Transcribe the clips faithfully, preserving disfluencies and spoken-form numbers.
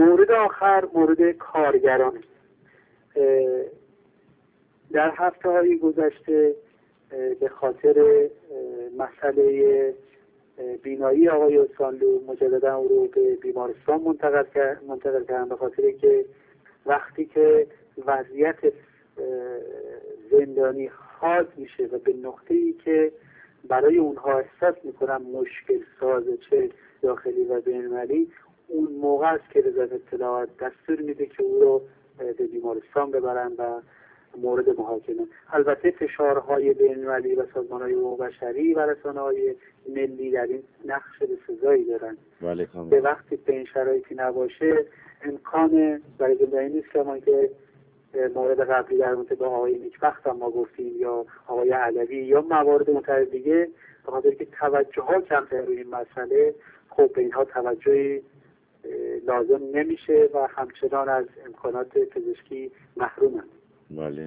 مورد آخر مورد کارگران. در هفته های گذشته به خاطر مسئله بینایی آقای اوسانلو مجددا او رو به بیمارستان منتقل کرد منتقل کردن، به خاطر که وقتی که وضعیت زندانی حاد میشه و به نقطه‌ای که برای اونها احساس میکنن مشکل سازه، چه داخلی و بین‌المللی، اون موقع است که وزارت اطلاعات دستور میده که او رو به بیمارستان ببرن و مورد محاکمه. البته فشارهای بین‌المللی و سازمان‌های حقوق بشری و رسانه‌های ملی در این نقش بسزایی دارن. به وقتی به این شرایطی نباشه امکان برای زندانی نیست که ما که مورد قبلی در مورد با آقای نیکبخت هم ما گفتیم یا آقای علوی یا موارد متعدد دیگه، به خاطر که توجه ها کمتر روی این مسئله، خب به اینها توجهی لازم نمیشه و همچنان از امکانات پزشکی محرومن. بله.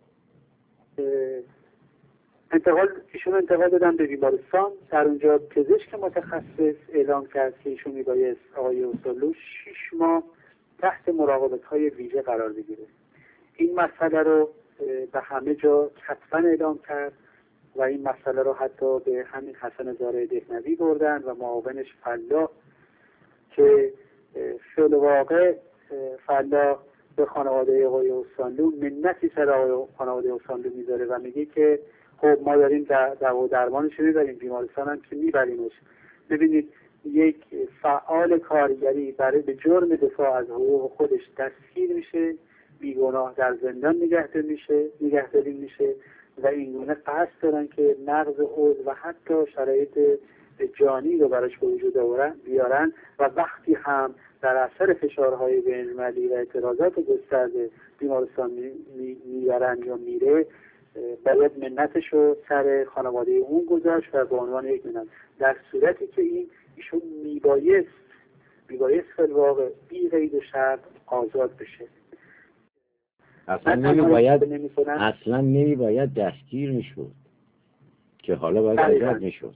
انتقال ایشون انتقال دادن به بیمارستان. در اونجا پزشک متخصص اعلام کرد که ایشون میبایست آقای اوسانلو شش ماه تحت مراقبت های ویژه قرار بگیره. این مسئله رو به همه جا کتباً اعلام کرد و این مسئله رو حتی به همین حسن زارع دهنوی بردن و معاونش فلاح که فعل واقع فلاح به خانواده آقای اوسانلو منتی سر آقای خانواده اوسانلو میذاره و میگه که خب ما داریم دوا و درمانش میبریم، بیمارستان هم که میبریمش. ببینید یک فعال کارگری برای به جرم دفاع از حقوق خودش دستگیر میشه، بیگناه در زندان نگهداری میشه نگهداری میشه و این گونه قصد دارن که نقض عضو و حتی شرایط جانی رو براش به وجود بیارن و وقتی هم در اثر فشارهای بین‌المللی و اعتراضات گسترده بیمارستان میبرن یا میره، باید منتش رو سر خانواده اون گذاشت و به عنوان یک منت، در صورتی که این ایشون میبایست میبایست فی‌الواقع بی قید و شرط آزاد بشه. اصلا نمیباید اصلا نمیباید دستگیر میشد که حالا باید آزاد میشد.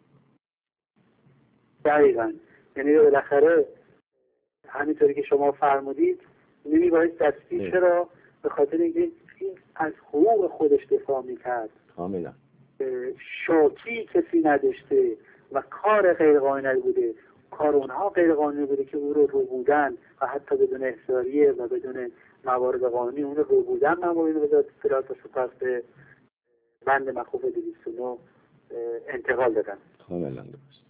دقیقاً. یعنی بالاخره همینطوری که شما فرمودید نمیباید دستگیر چرا؟ به خاطر اینکه این از حقوق خودش دفاع میکرد. کاملا. شاکی کسی نداشته و کار غیرقانونی بوده، کار اونها غیرقانونی بوده که او رو رو بودن و حتی بدون احضاریه و بدون موارد قانونی اون رو بودن موارد وزارت اطلاعات و سپس به بند مخوف دویست و نه انتقال دادن. کاملا درست.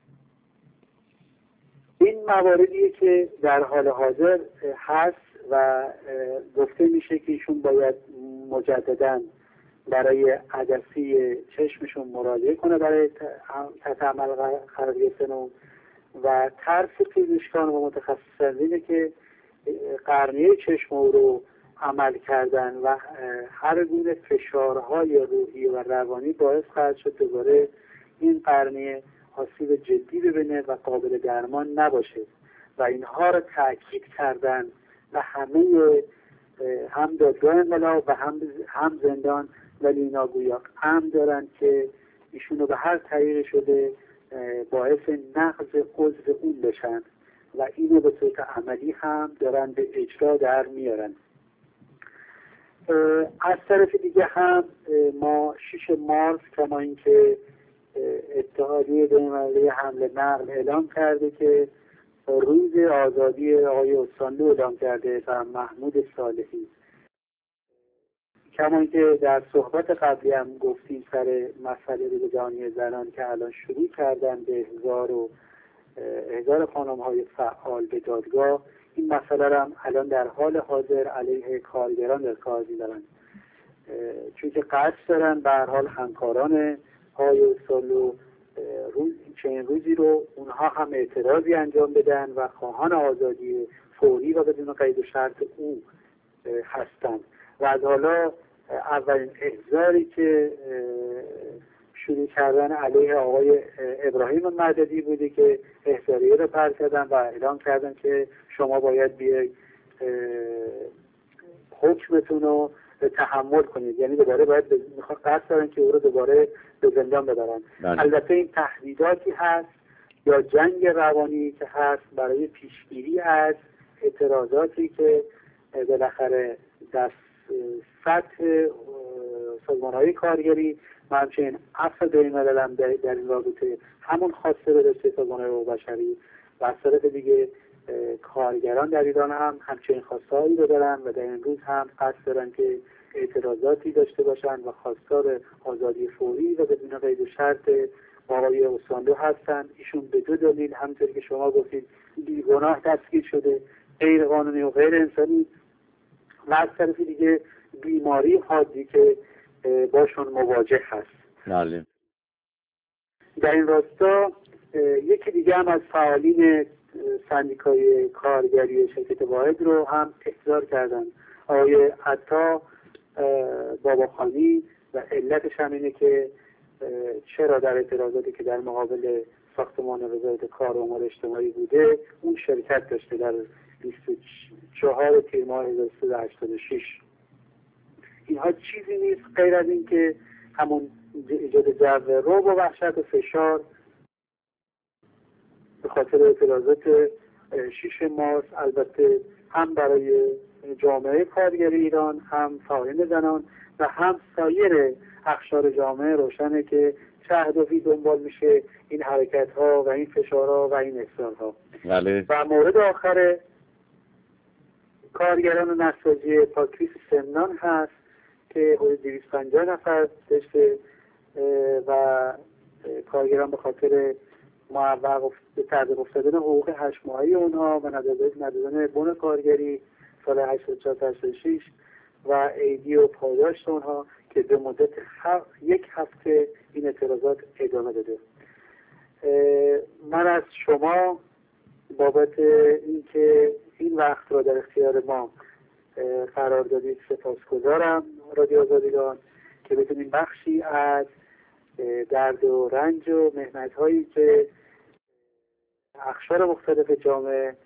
این مواردیه که در حال حاضر هست و گفته میشه که ایشون باید مجددا برای عدسی چشمشون مراجعه کنه برای تحت عمل قرار گرفتن و ترس پزشکان و متخصصان اینه که قرنیه چشم رو عمل کردن و هر گونه فشارهای روحی و روانی باعث خواهد شد دوباره این قرنیه آسیب جدی ببینه و قابل درمان نباشه و اینها رو تأکید کردن و همه هم دادگاه انقلاب و هم هم زندان، ولی اینا گویا هم دارن که ایشونو به هر طریقی شده باعث نقض عضو اون بشن و اینو به صورت عملی هم دارن به اجرا در میارن. از طرف دیگه هم ما شش مارس کما اینکه اتحادیه بین‌المللی حمل نقل اعلام کرده که روز آزادی آقای اوسانلو اعلام کرده و محمود صالحی، کما اینکه در صحبت قبلی هم گفتیم سر مسئله روز جهانی زنان که الان شروع کردن به احضار و احضار خانم‌های فعال به دادگاه، این مسئله هم الان در حال حاضر علیه کارگران در کار می‌دارن، چون که قصد دارن به هر حال همکاران آقای اوسانلو روز چند روزی رو اونها هم اعتراضی انجام بدن و خواهان آزادی فوری و بدون قید و شرط او هستند و از حالا اولین احضاری که شروع کردن علیه آقای ابراهیم مددی بوده که احضاریه رو پر کردن و اعلام کردن که شما باید بیاید حکمتون رو تحمل کنید، یعنی دوباره باید میخواد قصد دارن که او رو دوباره به زندان ببرن. بله. البته این تهدیداتی هست یا جنگ روانی که هست برای پیشگیری از اعتراضاتی که بالاخره در سطح سازمان‌های کارگری و همچنین اصل بین‌الملل هم در این رابطه همون خواسته رو داشته سازمان‌های حقوق بشری و از طرف دیگه کارگران در ایران هم همچنین خواستهایی رو دارن و در این روز هم قصد دارن که اعتراضاتی داشته باشن و خواستار آزادی فوری و بدون قید و شرط آقای اوسانلو هستن. ایشون به دو دلیل، همونطوری که شما گفتید، بیگناه دستگیر شده، غیر قانونی و غیر انسانی، و از طرف دیگه بیماری حادی که باشون مواجه هست. بله. در این راستا یکی دیگه هم از فعالین سندیکای کارگری شرکت واحد رو هم احضار کردن، آقای عطا باباخانی، و علتش هم اینه که چرا در اعتراضاتی که در مقابل ساختمان وزارت کار و امور اجتماعی بوده اون شرکت داشته در بیست و چهار تیر ماه هزار و سیصد و هشتاد و شش. اینها چیزی نیست غیر از این که همون ایجاد جو رعب و وحشت و فشار به خاطر اعتراضات شش مارس، البته هم برای جامعه کارگری ایران، هم فعالین زنان و هم سایر اقشار جامعه روشنه که چه هدفی دنبال میشه این حرکت ها و این فشارها و این اصرار ها. بله. و مورد آخر کارگران نساجی پاکریس سمنان هست که حدود دویست و پنجاه نفر داشته و کارگران به خاطر معوق به تعویق افتادن حقوق هشت ماهی اونها و ندادن بون کارگری سال هشتاد و چهار تا هشتاد و شش و عیدی و پاداش اونها که به مدت یک هفته این اعتراضات ادامه داده. من از شما بابت اینکه این وقت را در اختیار ما قرار دادید سپاسگزارم، رادیو آزادگان، که بتونیم بخشی از درد و رنج و محنت هایی که اقشار مختلف جامعه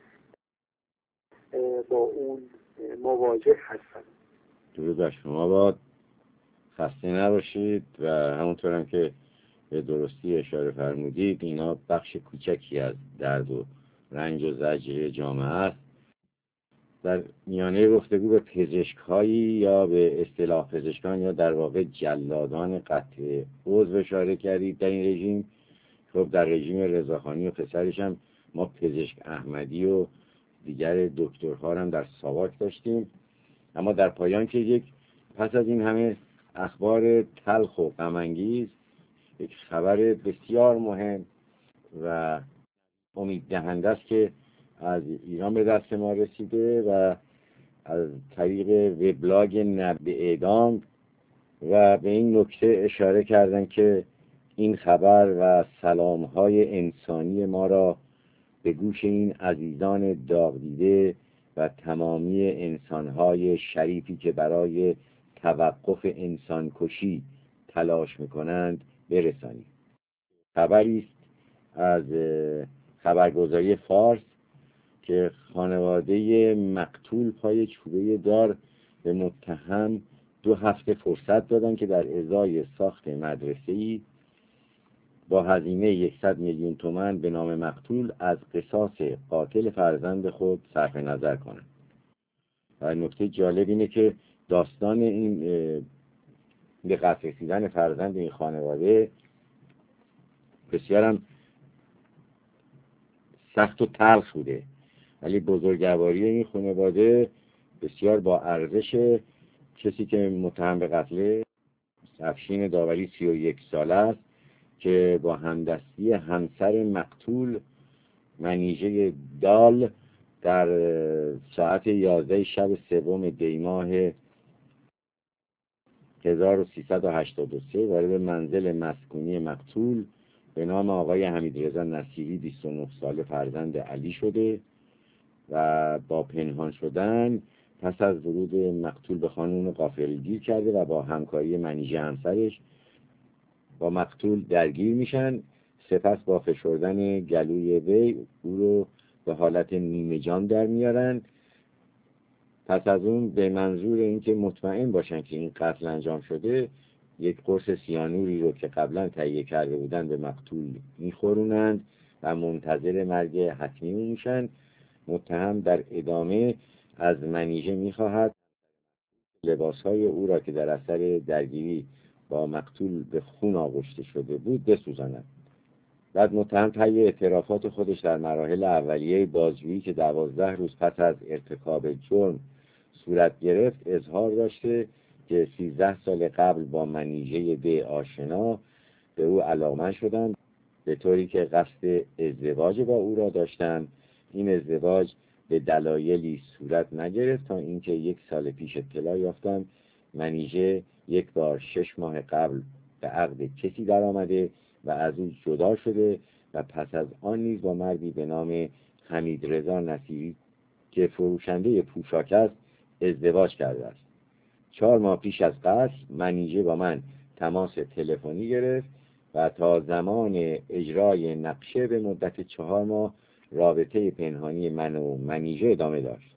با اون مواجه هستند. درود بر شما باد، خسته نباشید. و همونطور هم که به درستی اشاره فرمودید اینا بخش کوچکی از درد و رنج و زجر جامعه است. در میانه گفتگو به پزشک‌هایی یا به اصطلاح پزشکان یا در واقع جلادان قطع عضو اشاره کردید در این رژیم. خب در رژیم رضاخانی و پسرش هم ما پزشک احمدی و دیگر دکترها هم در ساواک داشتیم. اما در پایان که یک پس از این همه اخبار تلخ و غم‌انگیز، یک خبر بسیار مهم و امید دهنده است که از ایران به دست ما رسیده و از طریق وبلاگ نبض اعدام و به این نکته اشاره کردن که این خبر و سلام‌های انسانی ما را به گوش این عزیزان داغ دیده و تمامی انسان‌های شریفی که برای توقف انسانکشی تلاش می‌کنند برسانید. خبری است از خبرگزاری فارس که خانواده مقتول پای چوبه دار به متهم دو هفته فرصت دادن که در ازای ساخت مدرسه‌ای با هزینه صد میلیون تومان به نام مقتول از قصاص قاتل فرزند خود صرف نظر کنند. و نکته جالب اینه که داستان این به قتل رسیدن فرزند این خانواده بسیار هم سخت و تلخ بوده، ولی بزرگواری این خانواده بسیار با ارزش. کسی که متهم به قتل افشین داوری سی و یک ساله است که با همدستی همسر مقتول منیژه دال در ساعت یازده شب سوم دی ماه هزار و سیصد و هشتاد و سه وارد منزل مسکونی مقتول به نام آقای حمیدرضا نصیری بیست و نه ساله فرزند علی شده و با پنهان شدن پس از ورود مقتول به خانه اون غافلگیر کرده و با همکاری منیژه همسرش با مقتول درگیر میشن. سپس با فشردن گلوی وی او رو به حالت نیمه جان در میارن. پس از اون به منظور اینکه مطمئن باشن که این قتل انجام شده یک قرص سیانوری رو که قبلا تهیه کرده بودن به مقتول میخورونند و منتظر مرگ حتمی میشن متهم در ادامه از منیژه می‌خواهد لباسهای او را که در اثر درگیری با مقتول به خون آغشته شده بود بسوزاند. بعد متهم طی اعترافات خودش در مراحل اولیه بازجویی که دوازده روز پس از ارتکاب جرم صورت گرفت اظهار داشته که سیزده سال قبل با منیژه د آشنا به او علاقمند شدند، به طوری که قصد ازدواج با او را داشتند. این ازدواج به دلایلی صورت نگرفت تا اینکه یک سال پیش اطلاع یافتند منیژه یک بار شش ماه قبل به عقد کسی در آمده و از او جدا شده و پس از آن نیز با مردی به نام حمیدرضا نصیری که فروشنده پوشاک است ازدواج کرده است. چهار ماه پیش از قتل منیژه با من تماس تلفنی گرفت و تا زمان اجرای نقشه به مدت چهار ماه رابطه پنهانی من و منیژه ادامه داشت.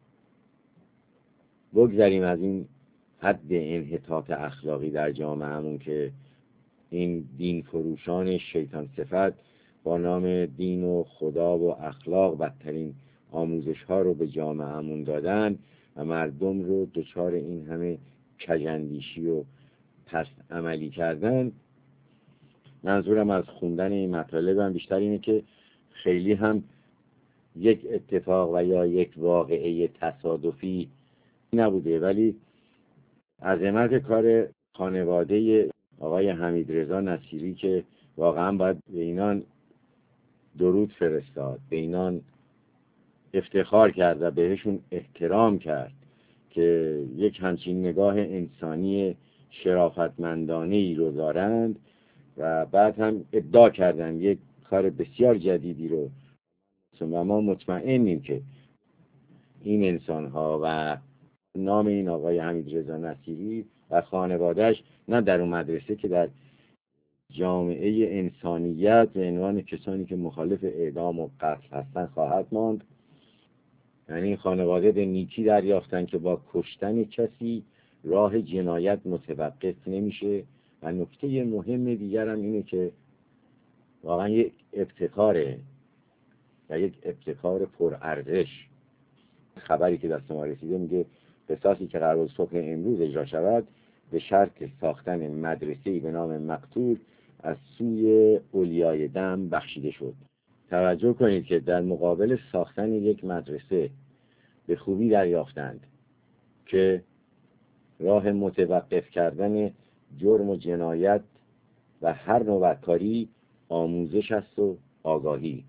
بگذاریم از این حد انحطاط اخلاقی در جامعهمون که این دین فروشان شیطان صفت با نام دین و خدا و اخلاق بدترین آموزش ها رو به جامعهمون دادن و مردم رو دچار این همه کژاندیشی و پست عملی کردن. منظورم از خوندن این مطالبم بیشتر اینه که خیلی هم یک اتفاق و یا یک واقعه تصادفی نبوده، ولی عظمت کار خانواده آقای حمیدرضا نصیری که واقعا باید به اینان درود فرستاد، به اینان افتخار کرد و بهشون احترام کرد که یک همچین نگاه انسانی شرافتمندانه ای رو دارند و بعد هم ابداع کردن یک کار بسیار جدیدی رو و ما مطمئنیم که این انسان ها و نام این آقای حمیدرضا نصیری و خانوادهش نه در اون مدرسه که در جامعه انسانیت به عنوان کسانی که مخالف اعدام و قتل هستن خواهد ماند. یعنی این خانواده به نیکی دریافتن که با کشتن کسی راه جنایت متوقف نمیشه و نکته مهم دیگر هم اینه که واقعا یک ابتکاره و یک ابتکار پرارزش. خبری که دست ما رسیده میگه قصاصی که قرار صبح امروز اجرا شود به شرط ساختن مدرسه‌ای به نام مقتول از سوی اولیای دم بخشیده شد. توجه کنید که در مقابل ساختن یک مدرسه به خوبی دریافتند که راه متوقف کردن جرم و جنایت و هر نوع بدکاری آموزش است و آگاهی،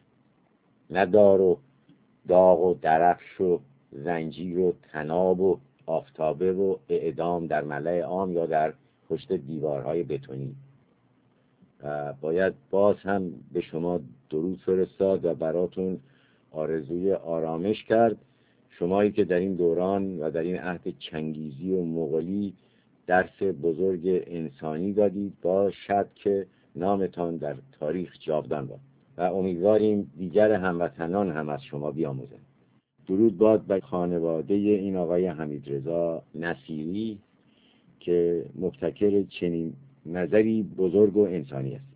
نه دار و داغ و درفش و زنجیر و طناب و آفتابه و اعدام در ملأ عام یا در پشت دیوارهای بتونی. و باید باز هم به شما درود فرستاد و براتون آرزوی آرامش کرد، شمایی که در این دوران و در این عهد چنگیزی و مغولی درس بزرگ انسانی دادید، باشد که نامتان در تاریخ جاودان باد و امیدواریم دیگر هموطنان هم از شما بیاموزند. درود باد به خانواده این آقای حمیدرضا نصیری که مبتکر چنین نظری بزرگ و انسانی است.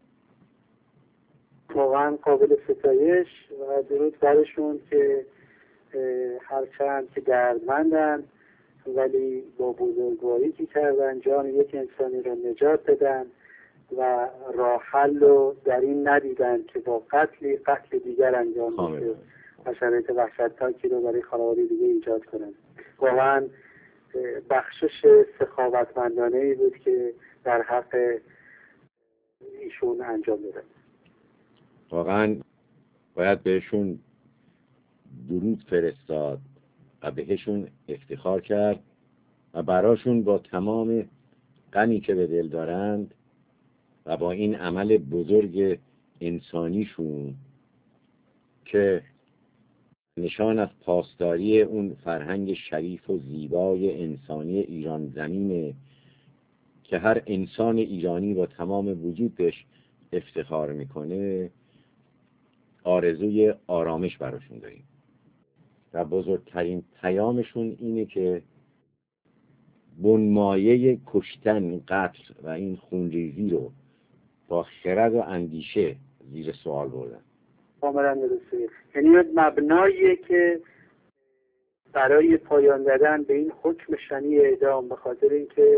واقعا قابل ستایش و درود برشون که هرچند که دردمندن ولی با بزرگواری که کردن جان یک انسانی رو نجات دادن و راه حل رو در این ندیدن که با قتلی قتل دیگر انجام بشه و شرایط وحشتناکی رو برای خانواده دیگه ایجاد کنن. واقعا بخشش سخاوتمندانه ای بود که در حق ایشون انجام دادن. واقعا باید بهشون درود فرستاد و بهشون افتخار کرد و براشون با تمام غمی که به دل دارند و با این عمل بزرگ انسانیشون که نشان از پاسداری اون فرهنگ شریف و زیبای انسانی ایران زمینه که هر انسان ایرانی با تمام وجود بهش افتخار میکنه، آرزوی آرامش براشون داریم و بزرگترین پیامشون اینه که بنمایه کشتن، قتل و این خونریزی رو با خرد و اندیشه زیر سوال بردن. کاملا درسته. یعنی مبناییه که برای پایان دادن به این حکم شنی اعدام، به خاطر اینکه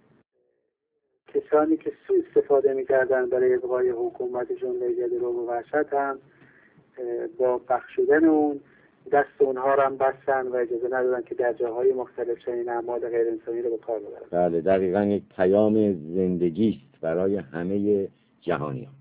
کسانی که سوء استفاده می‌کردن برای ابقای حکومت جمله جدید و وحشت هم با بخشیدن اون دست اونها رو هم بستن و اجازه ندادن که در جاهای مختلف چنین اعمال غیر انسانی رو به کار ببرن. بله، دقیقاً یک پیام زندگی است برای همه جهانیان.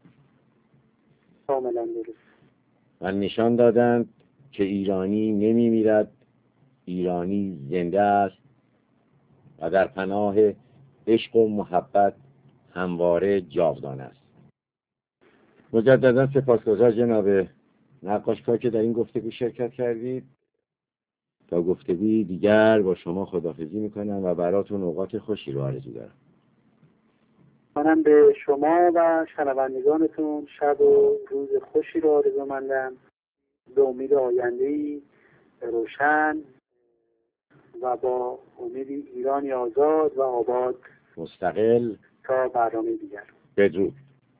کاملا درست. و نشان دادند که ایرانی نمی میرد، ایرانی زنده است و در پناه عشق و محبت همواره جاودانه است. مجددا سپاسگزار جناب نقاشکار که در این گفتگو شرکت کردید. تا گفتگوی دیگر با شما خداحافظی میکنم و براتون اوقات خوشی رو آرزو دارم. منم به شما و شنوندگانتون شب و روز خوشی رو آرزومندم، به امید آینده‌ای روشن و با امید ایرانی آزاد و آباد مستقل. تا برنامه دیگر. بدرود.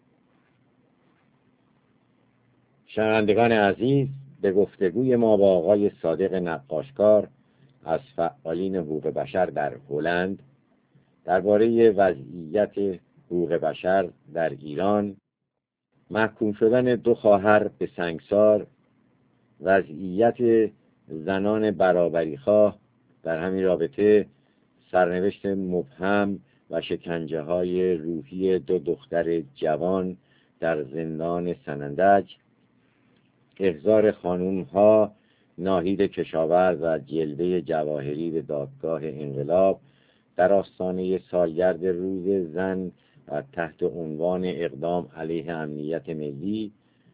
شنوندگان عزیز، به گفتگوی ما با آقای صادق نقاشکار از فعالین حقوق بشر در هلند درباره وضعیت حقوق بشر در ایران، محکوم شدن دو خواهر به سنگسار، وضعیت زنان برابریخواه در همین رابطه، سرنوشت مبهم و شکنجه های روحی دو دختر جوان در زندان سنندج، احضار خانوم ها ناهید کشاورز و جلوه جواهری به دادگاه انقلاب در آستانه سالگرد روز زن و تحت عنوان اقدام علیه امنیت ملی،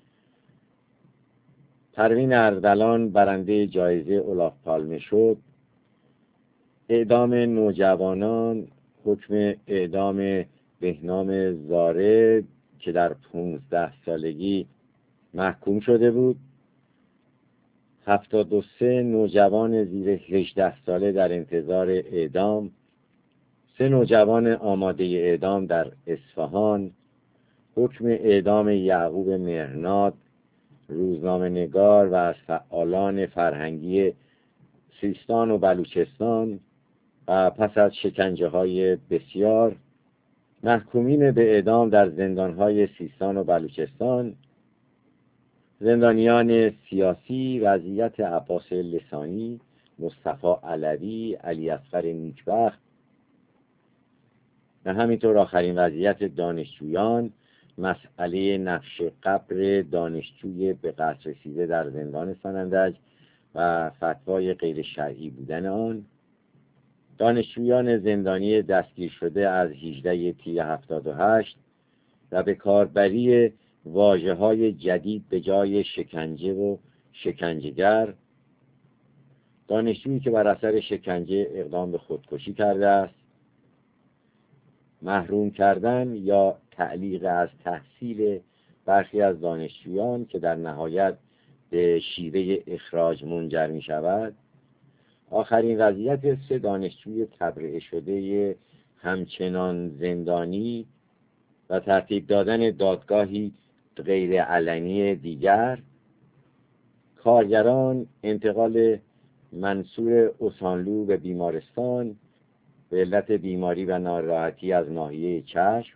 پروین اردلان برنده جایزه اولاف پالمه شد، اعدام نوجوانان، حکم اعدام بهنام زاره که در پونزده سالگی محکوم شده بود، هفتاد و سه نوجوان زیر هجده ساله در انتظار اعدام، سه نوجوان آماده اعدام در اصفهان، حکم اعدام یعقوب مهرناد، روزنامه نگار و از فعالان فرهنگی سیستان و بلوچستان و پس از شکنجه های بسیار محکومین به اعدام در زندانهای سیستان و بلوچستان، زندانیان سیاسی وضعیت عباس لسانی، مصطفی علوی، علی اصغر نیکبخت و همینطور آخرین وضعیت دانشجویان، مسئله نقش قبر دانشجوی به قتل رسیده در زندان سنندج و فتوای غیر شرعی بودن آن، دانشجویان زندانی دستگیر شده از هجده تیر هفتاد و هشت و به کاربری واژه‌های جدید به جای شکنجه و شکنجهگر، دانشجویی که بر اثر شکنجه اقدام به خودکشی کرده است، محروم کردن یا تعلیق از تحصیل برخی از دانشجویان که در نهایت به شیوه اخراج منجر می شود، آخرین وضعیت سه دانشجوی تبرئه شده همچنان زندانی و ترتیب دادن دادگاهی غیر علنی دیگر، کارگران انتقال منصور اوسانلو به بیمارستان به علت بیماری و ناراحتی از ناحیه چشم،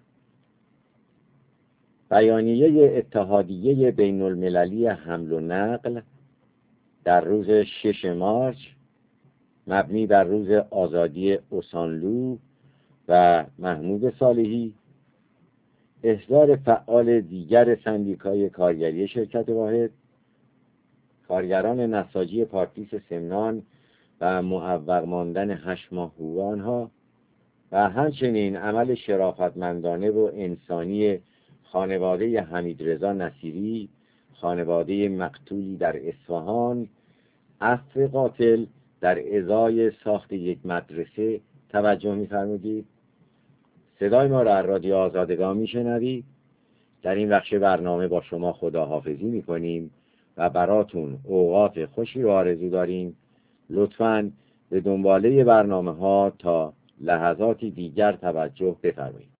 بیانیه اتحادیه بین المللی حمل و نقل در روز شش مارس مبنی بر روز آزادی اوسانلو و محمود صالحی، احضار فعال دیگر سندیکای کارگری شرکت واحد، کارگران نساجی پارتیس سمنان و معوق ماندن هشت ماه حقوق آنها و همچنین عمل شرافتمندانه و انسانی خانواده حمیدرضا نصیری، خانواده مقتولی در اصفهان، عفو قاتل در ازای ساخت یک مدرسه توجه می‌فرمودید. صدای ما را از رادیو آزادگان میشنوید. در این بخش برنامه با شما خداحافظی میکنیم و براتون اوقات خوشی رو آرزو داریم. لطفاً به دنباله برنامه ها تا لحظاتی دیگر توجه بفرمایید.